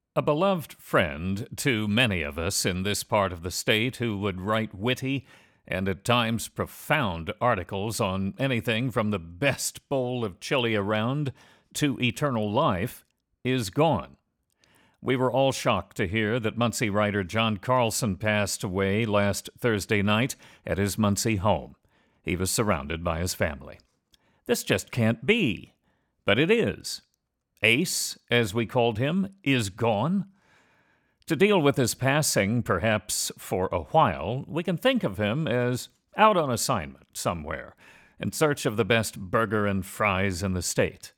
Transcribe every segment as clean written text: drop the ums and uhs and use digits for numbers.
A beloved friend to many of us in this part of the state who would write witty and at times profound articles on anything from the best bowl of chili around to eternal life is gone. We were all shocked to hear that Muncie writer John Carlson passed away last Thursday night at his Muncie home. He was surrounded by his family. This just can't be, but it is. Ace, as we called him, is gone. To deal with his passing, perhaps for a while, we can think of him as out on assignment somewhere, in search of the best burger and fries in the state.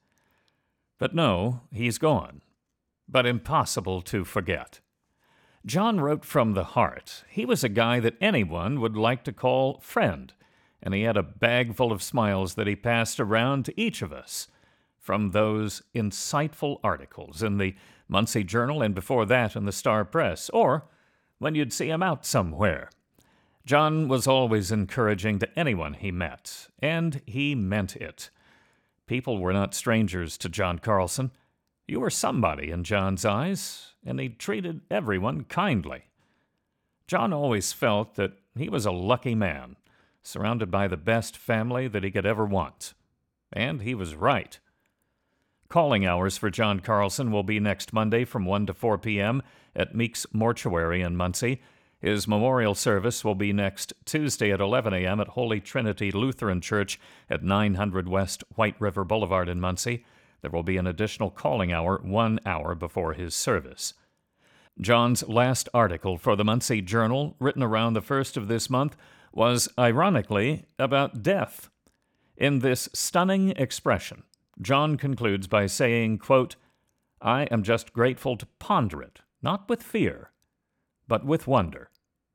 But no, he's gone. But impossible to forget. John wrote from the heart. He was a guy that anyone would like to call friend, and he had a bag full of smiles that he passed around to each of us. From those insightful articles in the Muncie Journal and before that in the Star Press, or when you'd see him out somewhere. John was always encouraging to anyone he met, and he meant it. People were not strangers to John Carlson. You were somebody in John's eyes, and he treated everyone kindly. John always felt that he was a lucky man, surrounded by the best family that he could ever want. And he was right. Calling hours for John Carlson will be next Monday from 1 to 4 p.m. at Meeks Mortuary in Muncie. His memorial service will be next Tuesday at 11 a.m. at Holy Trinity Lutheran Church at 900 West White River Boulevard in Muncie. There will be an additional calling hour 1 hour before his service. John's last article for the Muncie Journal, written around the first of this month, was ironically about death. In this stunning expression, John concludes by saying, quote, "I am just grateful to ponder it, not with fear, but with wonder."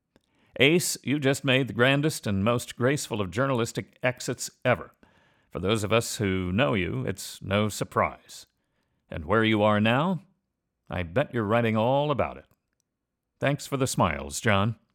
Ace, you just made the grandest and most graceful of journalistic exits ever. For those of us who know you, it's no surprise. And where you are now, I bet you're writing all about it. Thanks for the smiles, John.